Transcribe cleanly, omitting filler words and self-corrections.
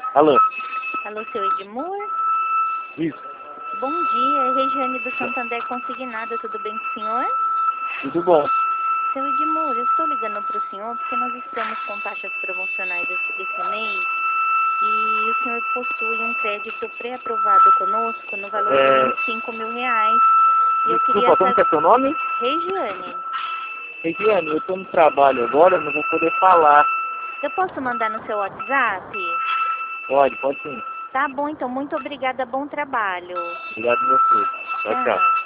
Alô? Alô, seu Edmur? Isso. Bom dia, é Regiane do Santander Consignado, tudo bem com o senhor? Tudo bom. Seu Edmur, eu estou ligando para o senhor porque nós estamos com taxas promocionais esse mês e o senhor possui um crédito pré-aprovado conosco no valor de R$ 25.000. E eu queria Desculpa, como que é seu nome? Regiane, Regiane, eu estou no trabalho agora, eu não vou poder falar. eu posso mandar no seu WhatsApp? Pode sim. Tá bom, então, muito obrigada, bom trabalho. Obrigado a você. Tchau, tchau. Tchau.